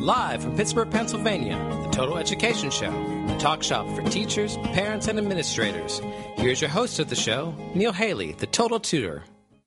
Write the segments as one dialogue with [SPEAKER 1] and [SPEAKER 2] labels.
[SPEAKER 1] Live from Pittsburgh, Pennsylvania, the Total Education Show, the talk shop for teachers, parents, and administrators. Here's your host of the show, Neil Haley, the Total Tutor.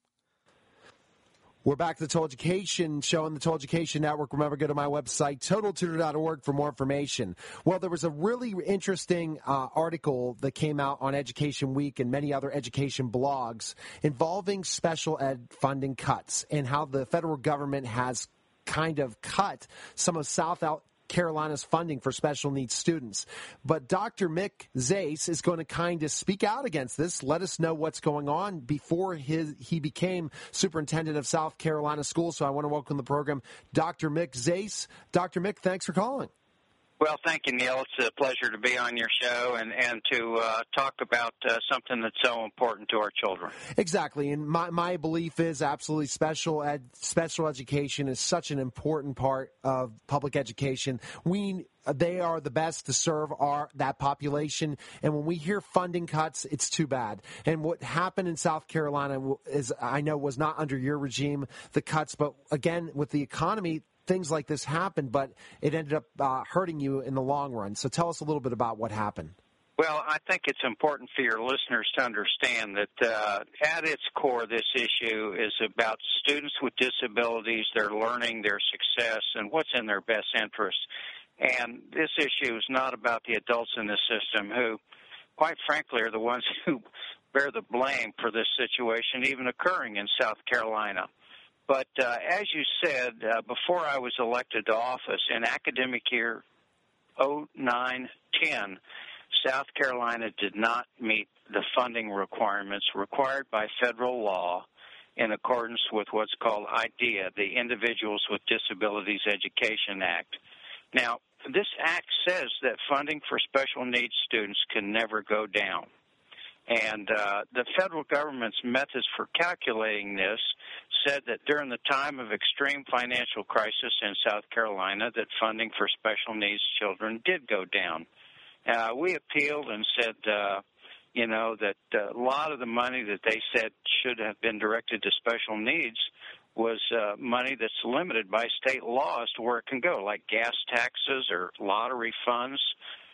[SPEAKER 2] We're back to the Total Education Show on the Total Education Network. Remember, go to my website, TotalTutor.org, for more information. Well, there was a really interesting article that came out on Education Week and many other education blogs involving special ed funding cuts and how the federal government has kind of cut some of South Carolina's funding for special needs students. But Dr. Mick Zais is going to kind of speak out against this, let us know what's going on before he became superintendent of South Carolina schools. So I want to welcome the program Dr. Mick Zais. Dr. Mick, thanks for calling.
[SPEAKER 3] Well, thank you, Neil. It's a pleasure to be on your show and to talk about something that's so important to our children.
[SPEAKER 2] Exactly. And my belief is absolutely special education is such an important part of public education. They are the best to serve that population. And when we hear funding cuts, it's too bad. And what happened in South Carolina is, I know, was not under your regime, the cuts. But again, with the economy, things like this happened, but it ended up hurting you in the long run. So tell us a little bit about what happened.
[SPEAKER 3] Well, I think it's important for your listeners to understand that at its core, this issue is about students with disabilities, their learning, their success, and what's in their best interest. And this issue is not about the adults in the system who, quite frankly, are the ones who bear the blame for this situation even occurring in South Carolina. But as you said, before I was elected to office, in academic year 09-10, South Carolina did not meet the funding requirements required by federal law in accordance with what's called IDEA, the Individuals with Disabilities Education Act. Now, this act says that funding for special needs students can never go down. And the federal government's methods for calculating this said that during the time of extreme financial crisis in South Carolina, that funding for special needs children did go down. We appealed and said, that a lot of the money that they said should have been directed to special needs was money that's limited by state law as to where it can go, like gas taxes or lottery funds.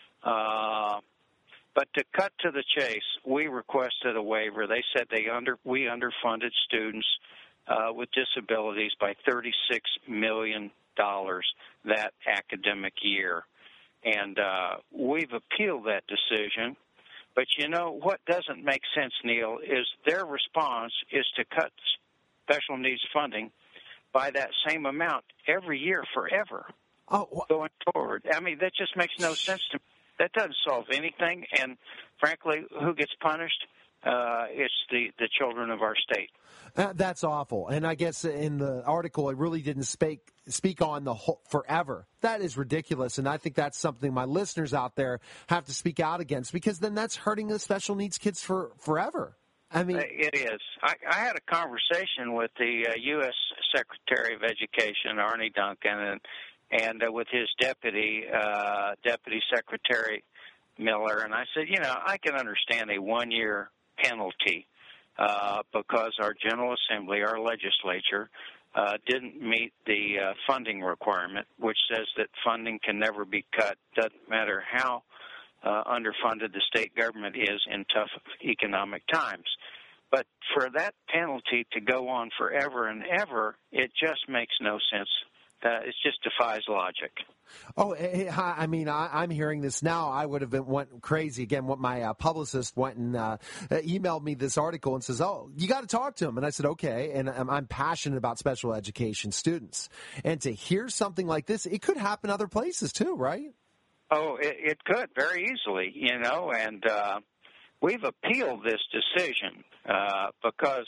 [SPEAKER 3] But to cut to the chase, we requested a waiver. They said we underfunded students with disabilities by $36 million that academic year. And we've appealed that decision. But you know, what doesn't make sense, Neil, is their response is to cut special needs funding by that same amount every year forever going forward. I mean, that just makes no sense to me. That doesn't solve anything, and frankly, who gets punished? It's the children of our state.
[SPEAKER 2] That's awful. And I guess in the article, it really didn't speak on the whole forever. That is ridiculous, and I think that's something my listeners out there have to speak out against, because then that's hurting the special needs kids forever. I mean,
[SPEAKER 3] it is. I had a conversation with the U.S. Secretary of Education, Arne Duncan, and with his Deputy Secretary Miller, and I said, I can understand a one-year penalty because our General Assembly, our legislature, didn't meet the funding requirement, which says that funding can never be cut, doesn't matter how underfunded the state government is in tough economic times. But for that penalty to go on forever and ever, it just makes no sense. It just defies logic.
[SPEAKER 2] Oh, I mean, I'm hearing this now. I would have went crazy. Again, what my publicist went and emailed me this article and says, you got to talk to him. And I said, okay. And I'm passionate about special education students. And to hear something like this, it could happen other places too, right?
[SPEAKER 3] Oh, it could very easily, and we've appealed this decision because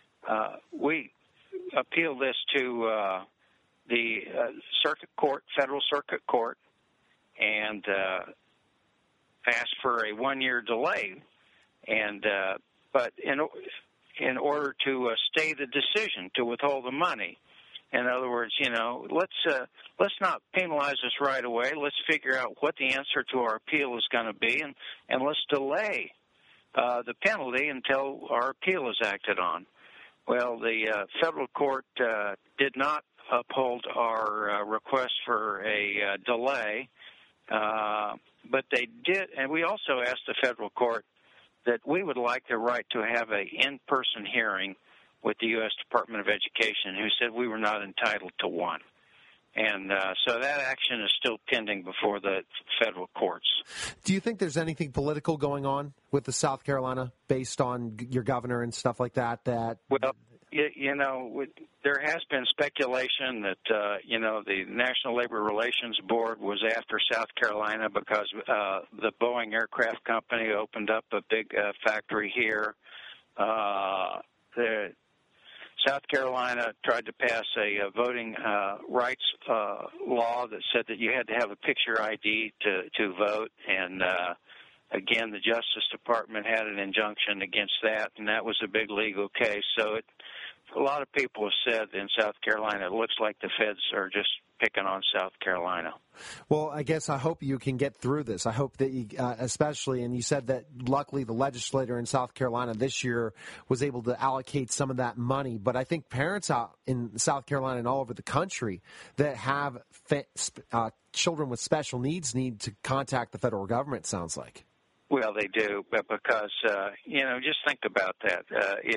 [SPEAKER 3] we appealed this to the Federal Circuit Court, and asked for a one-year delay. And but in order to stay the decision to withhold the money, in other words, let's not penalize us right away. Let's figure out what the answer to our appeal is going to be, and let's delay the penalty until our appeal is acted on. Well, the federal court did not uphold our request for a delay, but they did, and we also asked the federal court that we would like the right to have an in-person hearing with the U.S. Department of Education, who said we were not entitled to one. And so that action is still pending before the federal courts.
[SPEAKER 2] Do you think there's anything political going on with the South Carolina based on your governor and stuff like that?
[SPEAKER 3] Well, there has been speculation that, the National Labor Relations Board was after South Carolina because the Boeing Aircraft Company opened up a big factory here. South Carolina tried to pass a voting rights law that said that you had to have a picture ID to vote, and again, the Justice Department had an injunction against that, and that was a big legal case. So a lot of people have said in South Carolina, it looks like the feds are just picking on South Carolina.
[SPEAKER 2] Well, I guess I hope you can get through this. I hope that you, especially, and you said that luckily the legislator in South Carolina this year was able to allocate some of that money. But I think parents out in South Carolina and all over the country that have children with special needs need to contact the federal government, sounds like.
[SPEAKER 3] Well, they do, but because, just think about that. If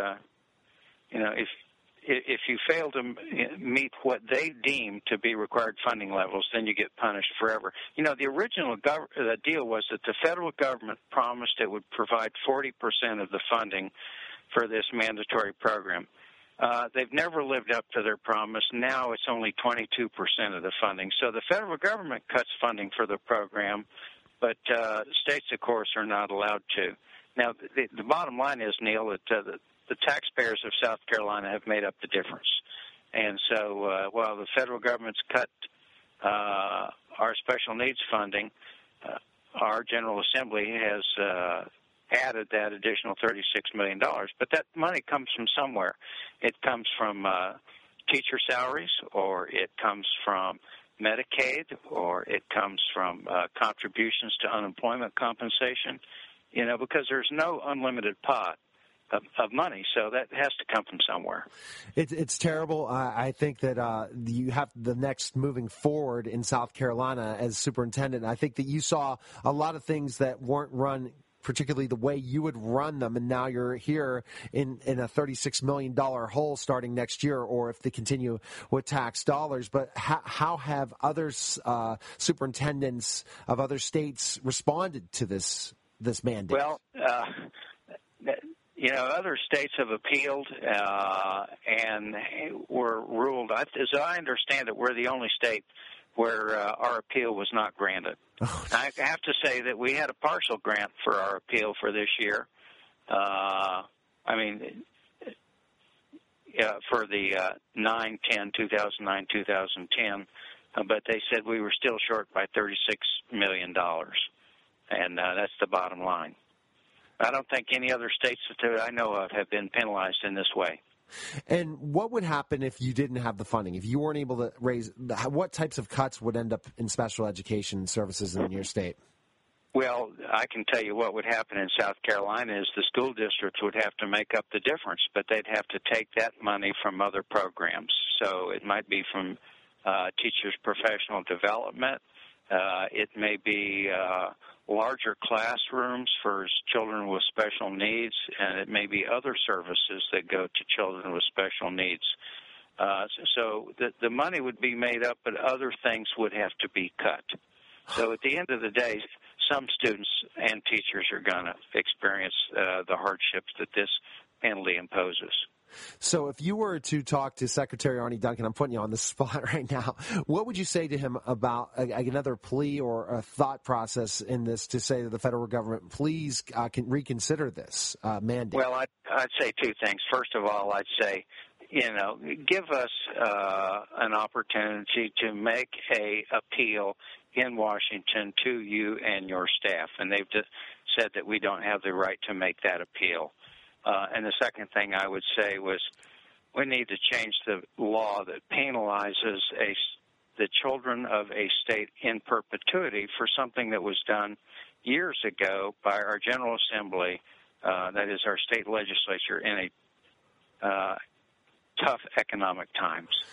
[SPEAKER 3] you fail to meet what they deem to be required funding levels, then you get punished forever. The original the deal was that the federal government promised it would provide 40% of the funding for this mandatory program. They've never lived up to their promise. Now it's only 22% of the funding. So the federal government cuts funding for the program, but states, of course, are not allowed to. Now, the bottom line is, Neil, that the taxpayers of South Carolina have made up the difference. And so while the federal government's cut our special needs funding, our General Assembly has added that additional $36 million. But that money comes from somewhere. It comes from teacher salaries, or it comes from Medicaid, or it comes from contributions to unemployment compensation, because there's no unlimited pot of money, so that has to come from somewhere.
[SPEAKER 2] It's terrible. I think that you have the next moving forward in South Carolina as superintendent. I think that you saw a lot of things that weren't run particularly the way you would run them, and now you're here in a $36 million hole starting next year, or if they continue with tax dollars. But how have other superintendents of other states responded to this mandate?
[SPEAKER 3] Well, other states have appealed and were ruled. As I understand it, we're the only state where our appeal was not granted. I have to say that we had a partial grant for our appeal for this year. For the 2009-2010, but they said we were still short by $36 million, and that's the bottom line. I don't think any other states that I know of have been penalized in this way.
[SPEAKER 2] And what would happen if you didn't have the funding? If you weren't able to raise, what types of cuts would end up in special education services in your state?
[SPEAKER 3] Well, I can tell you what would happen in South Carolina is the school districts would have to make up the difference, but they'd have to take that money from other programs. So it might be from teachers' professional development. It may be larger classrooms for children with special needs, and it may be other services that go to children with special needs. So the money would be made up, but other things would have to be cut. So at the end of the day, some students and teachers are going to experience the hardships that this penalty imposes.
[SPEAKER 2] So if you were to talk to Secretary Arne Duncan, I'm putting you on the spot right now, what would you say to him about another plea or a thought process in this to say to the federal government, please can reconsider this mandate?
[SPEAKER 3] Well, I'd say two things. First of all, I'd say, give us an opportunity to make a appeal in Washington to you and your staff. And they've just said that we don't have the right to make that appeal. And the second thing I would say was we need to change the law that penalizes the children of a state in perpetuity for something that was done years ago by our General Assembly, that is our state legislature, in a tough economic times.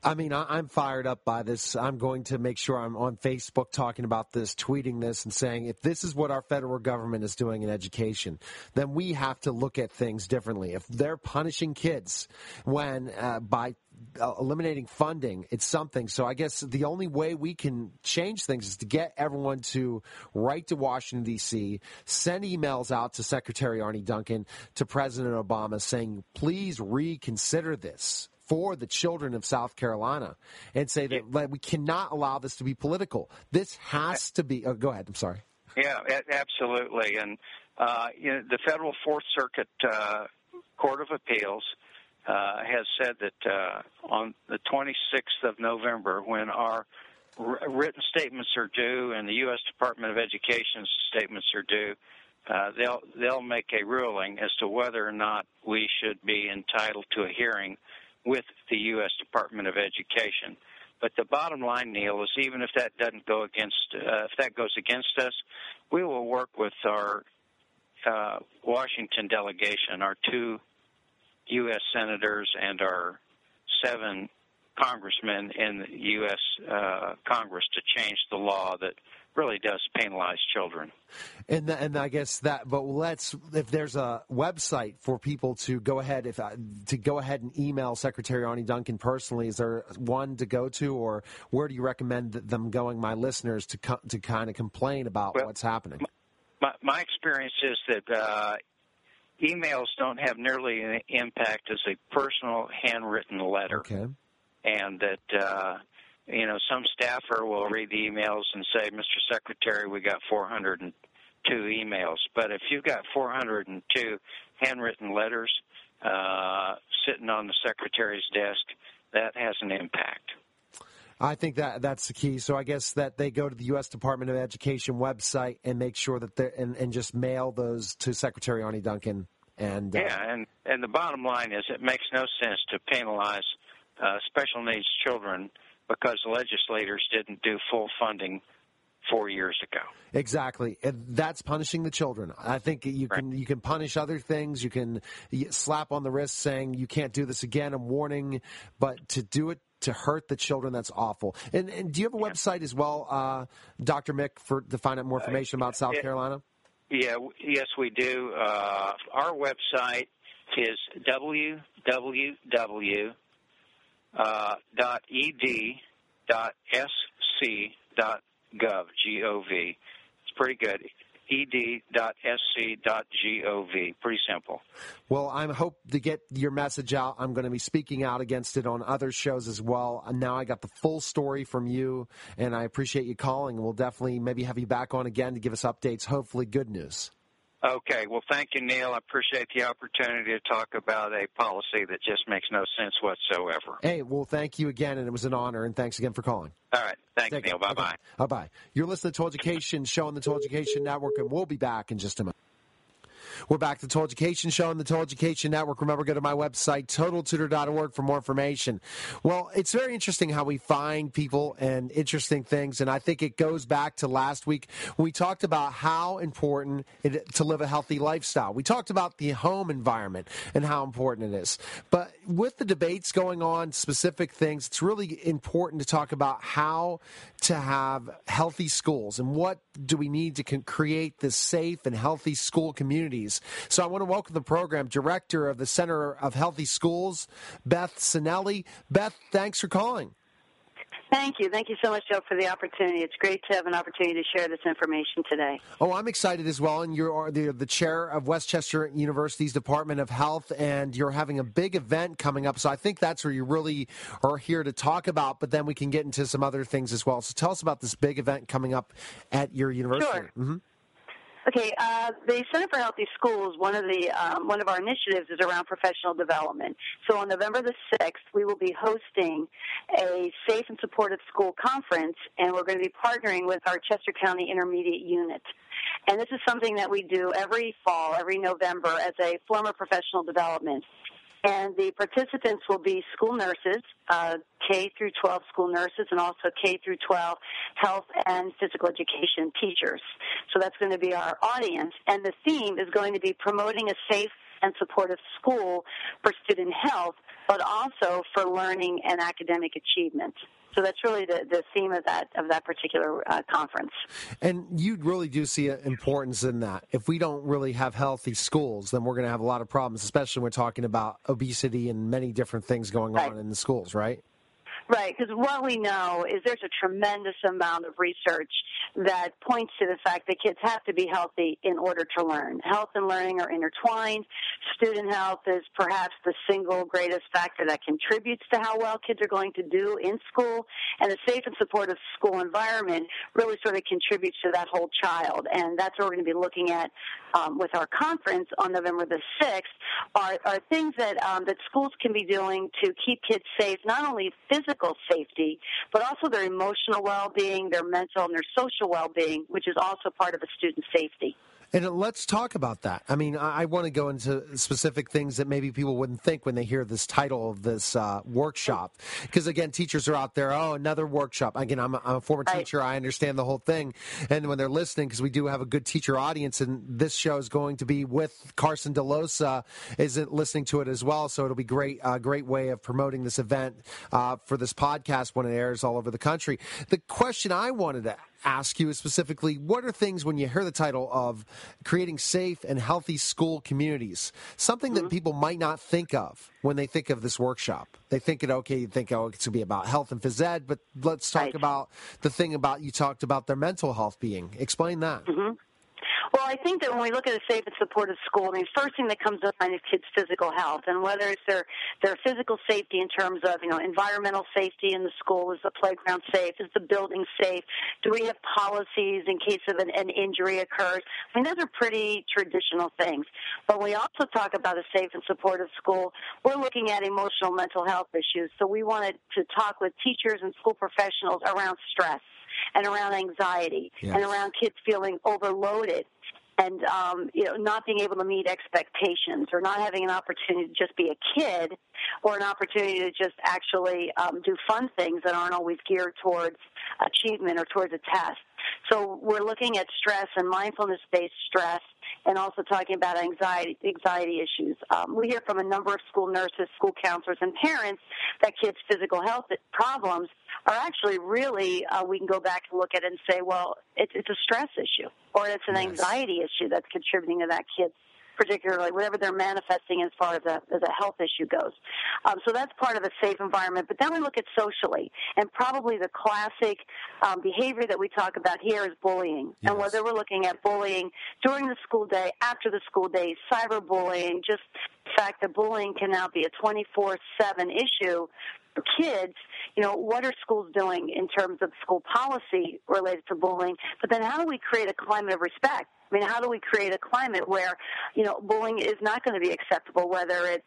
[SPEAKER 2] I mean, I'm fired up by this. I'm going to make sure I'm on Facebook talking about this, tweeting this, and saying if this is what our federal government is doing in education, then we have to look at things differently. If they're punishing kids when by eliminating funding, it's something. So I guess the only way we can change things is to get everyone to write to Washington, D.C., send emails out to Secretary Arne Duncan, to President Obama, saying, please reconsider this for the children of South Carolina, and say that we cannot allow this to be political. This has to be go ahead. I'm sorry.
[SPEAKER 3] Yeah, absolutely. And the Federal Fourth Circuit Court of Appeals has said that on the 26th of November, when our written statements are due and the U.S. Department of Education's statements are due, they'll make a ruling as to whether or not we should be entitled to a hearing with the U.S. Department of Education. But the bottom line, Neil, is even if that doesn't go if that goes against us, we will work with our Washington delegation, our 2 U.S. senators and our 7 congressmen in the U.S. Congress to change the law that really does penalize children.
[SPEAKER 2] And I guess that, but if there's a website for people to go ahead, to go ahead and email Secretary Arne Duncan personally, is there one to go to, or where do you recommend them going, my listeners, to kind of complain about what's happening?
[SPEAKER 3] My experience is that emails don't have nearly an impact as a personal handwritten letter.
[SPEAKER 2] Okay.
[SPEAKER 3] And that, some staffer will read the emails and say, Mr. Secretary, we got 402 emails. But if you've got 402 handwritten letters sitting on the Secretary's desk, that has an impact.
[SPEAKER 2] I think that's the key. So I guess that they go to the U.S. Department of Education website and make sure that and just mail those to Secretary Arne Duncan. And
[SPEAKER 3] the bottom line is it makes no sense to penalize special needs children because legislators didn't do full funding 4 years ago.
[SPEAKER 2] Exactly. And that's punishing the children. I think you can punish other things. You can slap on the wrist saying you can't do this again, a warning, but to do it to hurt the children, that's awful. And do you have a website as well, Dr. Mick, to find out more information about South Carolina?
[SPEAKER 3] Yeah, yes, we do. Our website is www.ed.sc.gov, G-O-V. It's pretty good. ed.sc.gov. Pretty simple.
[SPEAKER 2] Well, I hope to get your message out. I'm going to be speaking out against it on other shows as well. And now I got the full story from you, and I appreciate you calling. We'll definitely maybe have you back on again to give us updates, hopefully good news.
[SPEAKER 3] Okay. Well, thank you, Neil. I appreciate the opportunity to talk about a policy that just makes no sense whatsoever.
[SPEAKER 2] Hey, well, thank you again, and it was an honor, and thanks again for calling.
[SPEAKER 3] All right. Thank you, Neil. Bye-bye.
[SPEAKER 2] Okay. Bye-bye. You're listening to Total Education Show on the Total Education Network, and we'll be back in just a moment. We're back to the Total Education Show on the Total Education Network. Remember, go to my website, TotalTutor.org, for more information. Well, it's very interesting how we find people and interesting things, and I think it goes back to last week when we talked about how important it is to live a healthy lifestyle. We talked about the home environment and how important it is. But with the debates going on, specific things, it's really important to talk about how to have healthy schools and what do we need to create this safe and healthy school communities. So I want to welcome the program director of the Center of Healthy Schools, Beth Sinelli. Beth, thanks for calling.
[SPEAKER 4] Thank you. Thank you so much, Joe, for the opportunity. It's great to have an opportunity to share this information today.
[SPEAKER 2] Oh, I'm excited as well. And you're the chair of Westchester University's Department of Health, and you're having a big event coming up. So I think that's where you really are here to talk about, but then we can get into some other things as well. So tell us about this big event coming up at your university.
[SPEAKER 4] Sure.
[SPEAKER 2] Mm-hmm.
[SPEAKER 4] Okay, the Center for Healthy Schools, one of our initiatives is around professional development. So on November the 6th, we will be hosting a Safe and Supportive School Conference, and we're going to be partnering with our Chester County Intermediate Unit. And this is something that we do every fall, every November, as a form of professional development. And the participants will be school nurses, K through 12 school nurses, and also K through 12 health and physical education teachers. So that's going to be our audience. And the theme is going to be promoting a safe and supportive school for student health, but also for learning and academic achievement. So that's really the theme of that particular conference.
[SPEAKER 2] And you really do see an importance in that. If we don't really have healthy schools, then we're going to have a lot of problems, especially when we're talking about obesity and many different things going on in the schools, right?
[SPEAKER 4] Right, because what we know is there's a tremendous amount of research that points to the fact that kids have to be healthy in order to learn. Health and learning are intertwined. Student health is perhaps the single greatest factor that contributes to how well kids are going to do in school, and a safe and supportive school environment really sort of contributes to that whole child, and that's what we're going to be looking at with our conference on November the 6th, are things that schools can be doing to keep kids safe, not only physical safety, but also their emotional well-being, their mental and their social well-being, which is also part of a student's safety.
[SPEAKER 2] And let's talk about that. I mean, I want to go into specific things that maybe people wouldn't think when they hear this title of this workshop. Because, again, teachers are out there, another workshop. Again, I'm a former teacher. I understand the whole thing. And when they're listening, because we do have a good teacher audience, and this show is going to be with Carson DeLosa, isn't listening to it as well. So it'll be a great way of promoting this event for this podcast when it airs all over the country. The question I wanted to ask you is specifically, what are things when you hear the title of creating safe and healthy school communities, something that people might not think of when they think of this workshop? They think it's going to be about health and phys ed, but let's talk about the thing about, you talked about their mental health being. Explain that.
[SPEAKER 4] Mm-hmm. Well, I think that when we look at a safe and supportive school, I mean, first thing that comes to mind is kids' physical health, and whether it's their physical safety in terms of, environmental safety in the school. Is the playground safe? Is the building safe? Do we have policies in case of an injury occurs? I mean, those are pretty traditional things. But when we also talk about a safe and supportive school, we're looking at emotional mental health issues. So we wanted to talk with teachers and school professionals around stress and around anxiety and around kids feeling overloaded and, not being able to meet expectations or not having an opportunity to just be a kid or an opportunity to just actually do fun things that aren't always geared towards achievement or towards a test. So we're looking at stress and mindfulness-based stress and also talking about anxiety issues. We hear from a number of school nurses, school counselors, and parents that kids' physical health problems are actually really, we can go back and look at it and say, well, it's a stress issue or it's an anxiety issue that's contributing to that kid's, particularly whatever they're manifesting as far as a health issue goes. So that's part of a safe environment. But then we look at socially, and probably the classic behavior that we talk about here is bullying. Yes. And whether we're looking at bullying during the school day, after the school day, cyberbullying, just the fact that bullying can now be a 24/7 issue for kids, what are schools doing in terms of school policy related to bullying? But then how do we create a climate of respect? I mean, how do we create a climate where, bullying is not going to be acceptable, whether it's,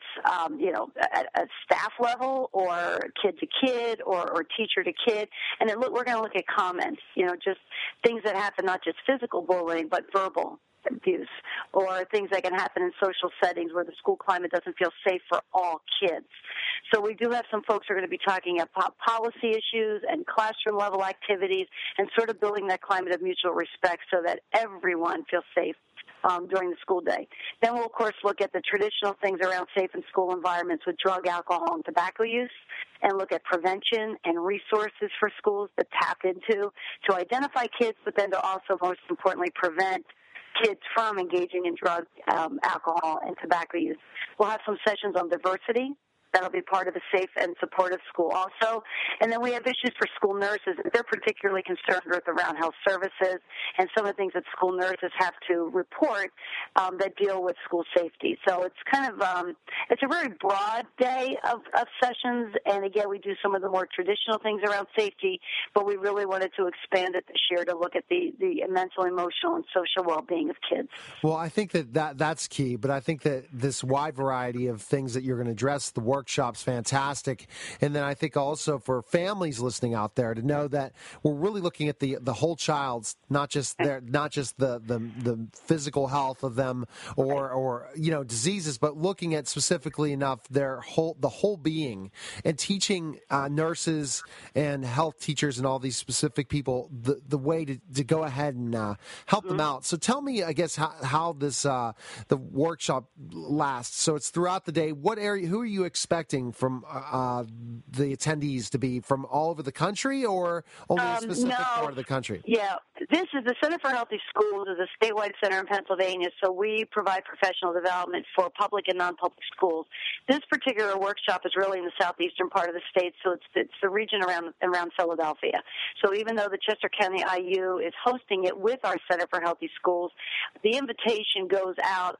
[SPEAKER 4] at a staff level or kid to kid or teacher to kid? And then we're going to look at comments, just things that happen, not just physical bullying, but verbal abuse or things that can happen in social settings where the school climate doesn't feel safe for all kids. So we do have some folks who are going to be talking about policy issues and classroom level activities and sort of building that climate of mutual respect so that everyone feels safe during the school day. Then we'll, of course, look at the traditional things around safe and school environments with drug, alcohol, and tobacco use, and look at prevention and resources for schools to tap into to identify kids, but then to also, most importantly, prevent kids from engaging in drug, alcohol, and tobacco use. We'll have some sessions on diversity. That'll be part of a safe and supportive school also. And then we have issues for school nurses that they're particularly concerned with around health services and some of the things that school nurses have to report that deal with school safety. So it's kind of, it's a very broad day of sessions. And again, we do some of the more traditional things around safety, but we really wanted to expand it this year to look at the mental, emotional, and social well-being of kids.
[SPEAKER 2] Well, I think that's key, but I think that this wide variety of things that you're going to address, the workshop workshop's fantastic. And then I think also for families listening out there to know that we're really looking at the whole child's, not just the physical health of them or diseases, but looking at specifically enough the whole being, and teaching nurses and health teachers and all these specific people the way to go ahead and help them out. So tell me, I guess, how this the workshop lasts. So it's throughout the day. What area? Who are you expecting from the attendees to be from all over the country, or only a specific part of the country?
[SPEAKER 4] Yeah, this is the Center for Healthy Schools is a statewide center in Pennsylvania, so we provide professional development for public and non-public schools. This particular workshop is really in the southeastern part of the state, so it's the region around Philadelphia. So even though the Chester County IU is hosting it with our Center for Healthy Schools, the invitation goes out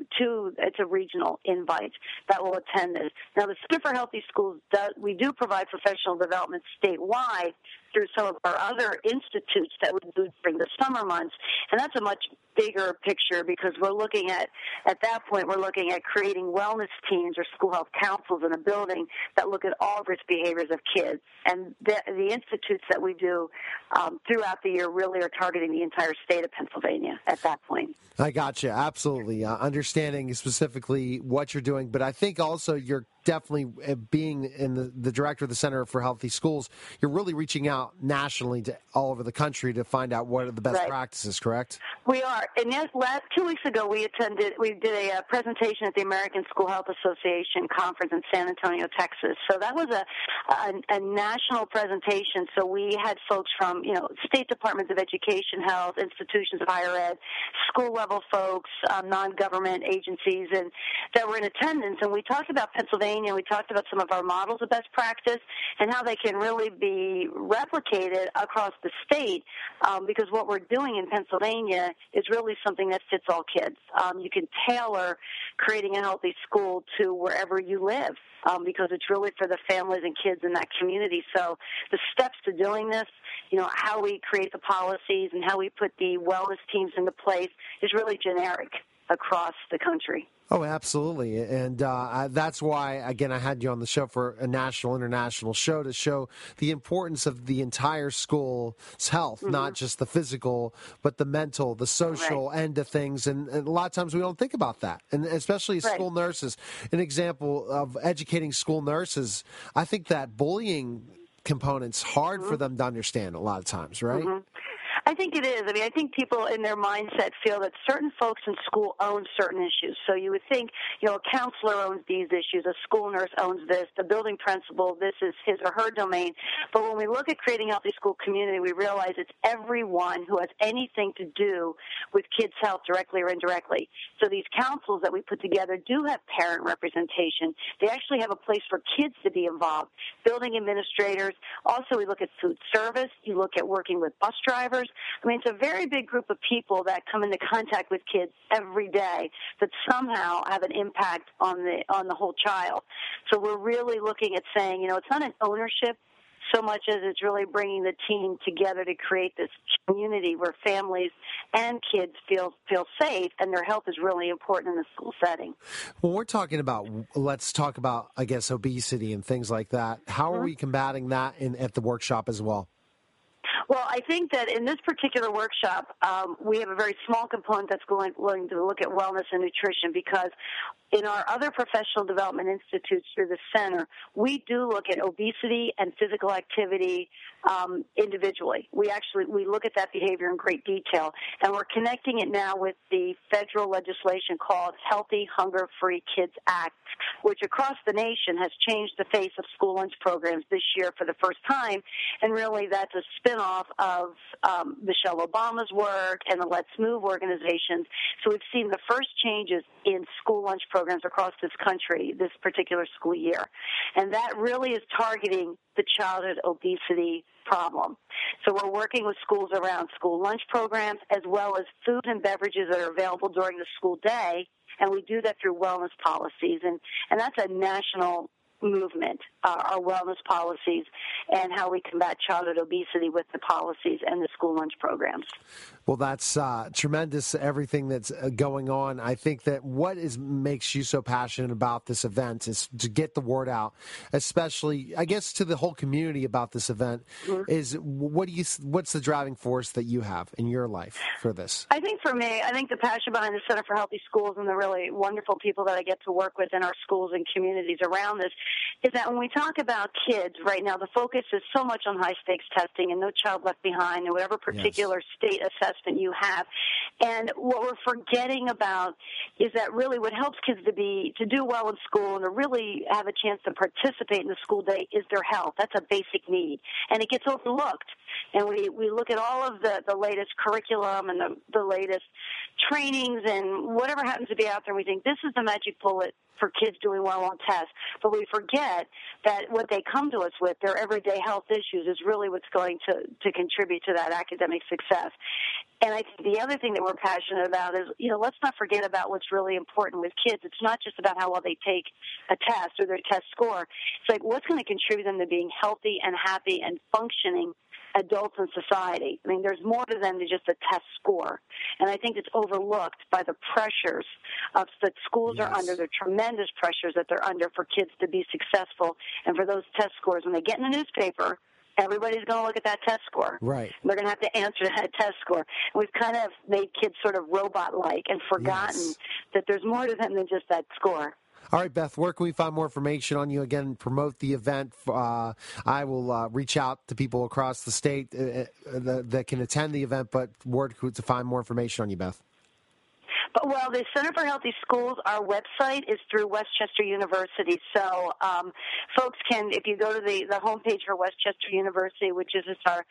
[SPEAKER 4] it's a regional invite that will attend this. Now, the Center for Healthy Schools, we do provide professional development statewide through some of our other institutes that we do during the summer months, and that's a much bigger picture because we're looking at that point, we're looking at creating wellness teams or school health councils in a building that look at all risk behaviors of kids. And the institutes that we do throughout the year really are targeting the entire state of Pennsylvania at that point.
[SPEAKER 2] I got you. Absolutely. Understanding specifically what you're doing, but I think also you're definitely, being in the director of the Center for Healthy Schools, you're really reaching out nationally to all over the country to find out what are the best practices, correct?
[SPEAKER 4] We are. And yes, 2 weeks ago we did a presentation at the American School Health Association conference in San Antonio, Texas. So that was a national presentation. So we had folks from, state departments of education, health, institutions of higher ed, school-level folks, non-government agencies, and that were in attendance. And we talked about Pennsylvania. We talked about some of our models of best practice and how they can really be replicated across the state because what we're doing in Pennsylvania is really something that fits all kids. You can tailor creating a healthy school to wherever you live because it's really for the families and kids in that community. So the steps to doing this, how we create the policies and how we put the wellness teams into place is really generic across the country.
[SPEAKER 2] Oh, absolutely. And that's why, again, I had you on the show for a national, international show to show the importance of the entire school's health, not just the physical, but the mental, the social end of things. And a lot of times we don't think about that, and especially school nurses. An example of educating school nurses, I think that bullying component's hard for them to understand a lot of times, right?
[SPEAKER 4] I think it is. I think people in their mindset feel that certain folks in school own certain issues. So you would think, a counselor owns these issues, a school nurse owns this, the building principal, this is his or her domain. But when we look at creating a healthy school community, we realize it's everyone who has anything to do with kids' health directly or indirectly. So these councils that we put together do have parent representation. They actually have a place for kids to be involved, building administrators. Also, we look at food service. You look at working with bus drivers. It's a very big group of people that come into contact with kids every day that somehow have an impact on the whole child. So we're really looking at saying, it's not an ownership so much as it's really bringing the team together to create this community where families and kids feel safe, and their health is really important in the school setting.
[SPEAKER 2] When we're talking about, let's talk about, I guess, obesity and things like that. How are we combating that at the workshop as well?
[SPEAKER 4] Well, I think that in this particular workshop, we have a very small component that's going to look at wellness and nutrition because in our other professional development institutes through the center, we do look at obesity and physical activity individually. We look at that behavior in great detail, and we're connecting it now with the federal legislation called Healthy Hunger-Free Kids Act, which across the nation has changed the face of school lunch programs this year for the first time, and really that's a spin-off of Michelle Obama's work and the Let's Move organizations. So we've seen the first changes in school lunch programs across this country this particular school year, and that really is targeting the childhood obesity problem. So we're working with schools around school lunch programs as well as food and beverages that are available during the school day, and we do that through wellness policies, and that's a national movement, our wellness policies and how we combat childhood obesity with the policies and the school lunch programs.
[SPEAKER 2] Well, that's tremendous, everything that's going on. I think that what makes you so passionate about this event is to get the word out, especially, I guess, to the whole community about this event. Mm-hmm. Is what's the driving force that you have in your life for this?
[SPEAKER 4] I think for me, the passion behind the Center for Healthy Schools and the really wonderful people that I get to work with in our schools and communities around this is that when we talk about kids right now, the focus is so much on high-stakes testing and No Child Left Behind and whatever particular state assessment you have. And what we're forgetting about is that really what helps kids to do well in school and to really have a chance to participate in the school day is their health. That's a basic need. And it gets overlooked. And we look at all of the latest curriculum and the latest trainings and whatever happens to be out there, and we think this is the magic bullet for kids doing well on tests. But we forget that what they come to us with, their everyday health issues, is really what's going to contribute to that academic success. And I think the other thing that we're passionate about is, let's not forget about what's really important with kids. It's not just about how well they take a test or their test score. It's like what's going to contribute them to being healthy and happy and functioning adults in society. I mean, there's more to them than just a test score. And I think it's overlooked by the pressures that schools are under, the tremendous pressures that they're under for kids to be successful and for those test scores. When they get in the newspaper, everybody's going to look at that test score.
[SPEAKER 2] Right.
[SPEAKER 4] They're going to have to answer that test score. And we've kind of made kids sort of robot-like and forgotten that there's more to them than just that score.
[SPEAKER 2] All right, Beth, where can we find more information on you? Again, promote the event. I will reach out to people across the state that can attend the event, but where to find more information on you, Beth?
[SPEAKER 4] Well, the Center for Healthy Schools, our website is through Westchester University. So folks can, if you go to the homepage for Westchester University, which is our,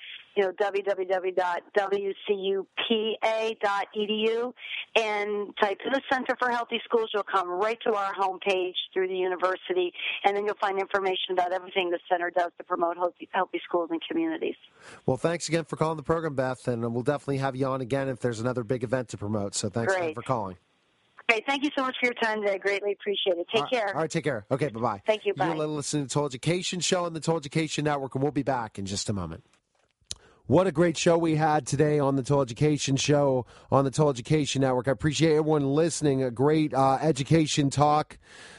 [SPEAKER 4] www.wcupa.edu, and type in the Center for Healthy Schools, you'll come right to our homepage through the university, and then you'll find information about everything the center does to promote healthy schools and communities.
[SPEAKER 2] Well, thanks again for calling the program, Beth, and we'll definitely have you on again if there's another big event to promote. So thanks again for calling.
[SPEAKER 4] Great. Thank you so much for your time today. Greatly appreciate it. Take care.
[SPEAKER 2] All right, take care. Okay, bye-bye.
[SPEAKER 4] Thank you. Bye.
[SPEAKER 2] You're listening to Total Education Show on the Total Education Network, and we'll be back in just a moment. What a great show we had today on the Total Education Show on the Total Education Network. I appreciate everyone listening. A great education talk.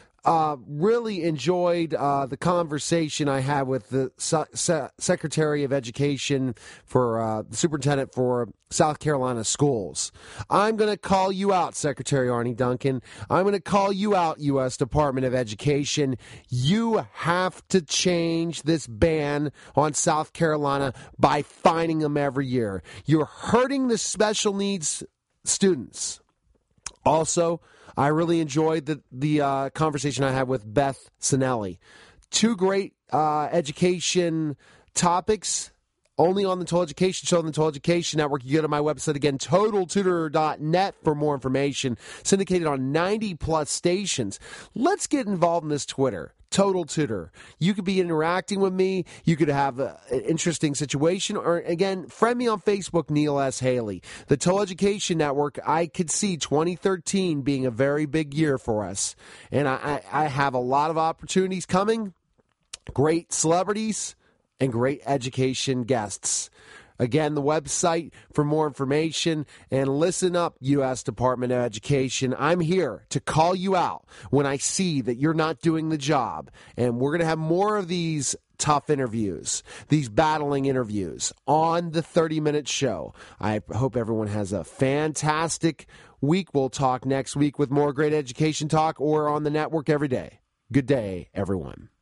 [SPEAKER 2] Really enjoyed the conversation I had with the Secretary of Education for the Superintendent for South Carolina Schools. I'm going to call you out, Secretary Arne Duncan. I'm going to call you out, U.S. Department of Education. You have to change this ban on South Carolina by fining them every year. You're hurting the special needs students. Also, I really enjoyed the conversation I had with Beth Sinelli. Two great education topics, only on the Total Education Show on the Total Education Network. You go to my website again, TotalTutor.net, for more information. Syndicated on 90-plus stations. Let's get involved in this Twitter. Total Tutor. You could be interacting with me. You could have an interesting situation. Or, again, friend me on Facebook, Neil S. Haley. The Total Education Network, I could see 2013 being a very big year for us. And I have a lot of opportunities coming. Great celebrities and great education guests. Again, the website for more information. And listen up, U.S. Department of Education. I'm here to call you out when I see that you're not doing the job. And we're going to have more of these tough interviews, these battling interviews on the 30-minute show. I hope everyone has a fantastic week. We'll talk next week with more great education talk or on the network every day. Good day, everyone.